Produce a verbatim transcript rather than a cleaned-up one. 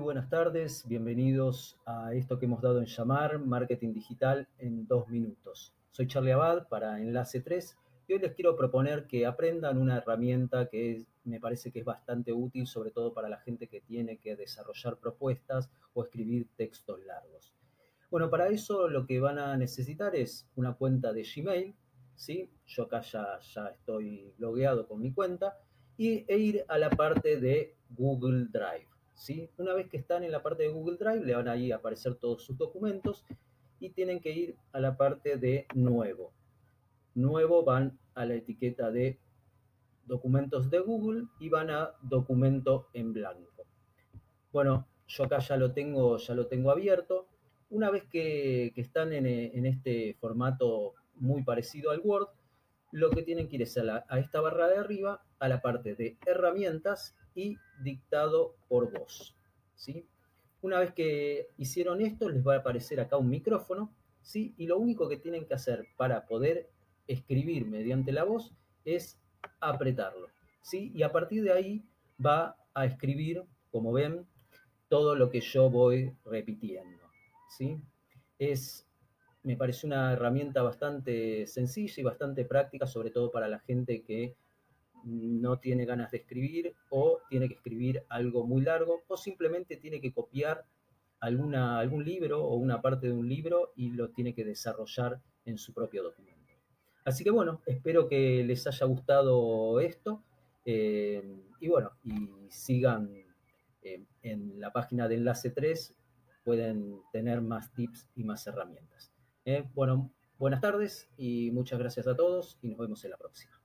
buenas tardes, bienvenidos a esto que hemos dado en llamar Marketing Digital en dos minutos. Soy Charlie Abad para Enlace tres y hoy les quiero proponer que aprendan una herramienta que es- me parece que es bastante útil, sobre todo para la gente que tiene que desarrollar propuestas o escribir textos largos. Bueno, para eso lo que van a necesitar es una cuenta de Gmail, ¿sí? Yo acá ya, ya estoy logueado con mi cuenta, y, e ir a la parte de Google Drive, ¿sí? Una vez que están en la parte de Google Drive, le van a ir a aparecer todos sus documentos y tienen que ir a la parte de Nuevo. Nuevo van a la etiqueta de Documentos de Google y van a Documento en blanco. Bueno, yo acá ya lo tengo, ya lo tengo abierto. Una vez que, que están en, en este formato muy parecido al Word, lo que tienen que ir es a, la- a esta barra de arriba, a la parte de herramientas y dictado por voz, ¿sí? Una vez que hicieron esto, les va a aparecer acá un micrófono, ¿sí? Y lo único que tienen que hacer para poder escribir mediante la voz es apretarlo, ¿sí? Y a partir de ahí va a escribir, como ven, todo lo que yo voy repitiendo, ¿sí? Es, me parece una herramienta bastante sencilla y bastante práctica, sobre todo para la gente que no tiene ganas de escribir o tiene que escribir algo muy largo o simplemente tiene que copiar alguna, algún libro o una parte de un libro y lo tiene que desarrollar en su propio documento. Así que bueno, espero que les haya gustado esto eh, y bueno, y sigan eh, en la página de Enlace tres, pueden tener más tips y más herramientas. Eh, bueno, buenas tardes y muchas gracias a todos y nos vemos en la próxima.